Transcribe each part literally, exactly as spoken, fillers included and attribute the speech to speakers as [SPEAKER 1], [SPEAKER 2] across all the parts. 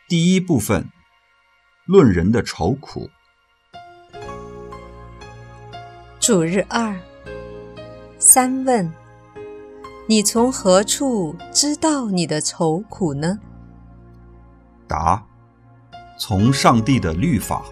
[SPEAKER 1] 第一部分，论人的愁苦。
[SPEAKER 2] 主日二，三问：你从何处知道你的愁苦呢？
[SPEAKER 1] 答：从上帝的律法。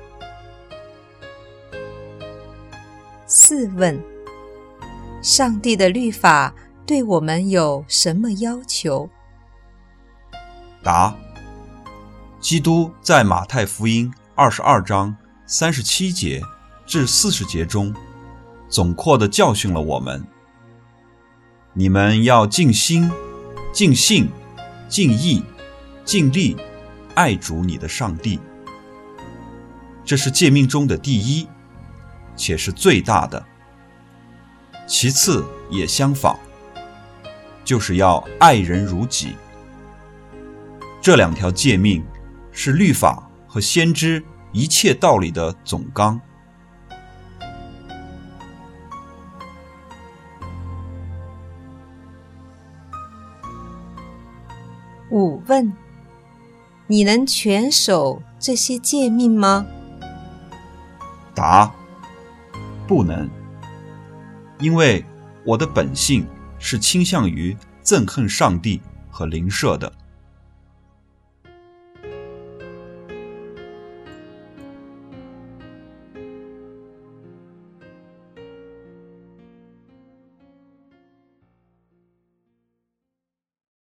[SPEAKER 2] 四问：上帝的律法对我们有什么要求？
[SPEAKER 1] 答：基督在马太福音二十二章三十七节至四十节中，总括地教训了我们：你们要尽心、尽性、尽意、尽力爱主你的上帝。这是诫命中的第一，且是最大的。其次也相仿，就是要爱人如己。这两条诫命是律法和先知一切道理的总纲。
[SPEAKER 2] 五问：你能全守这些诫命吗？
[SPEAKER 1] 答：不能，因为我的本性是倾向于憎恨上帝和邻舍的。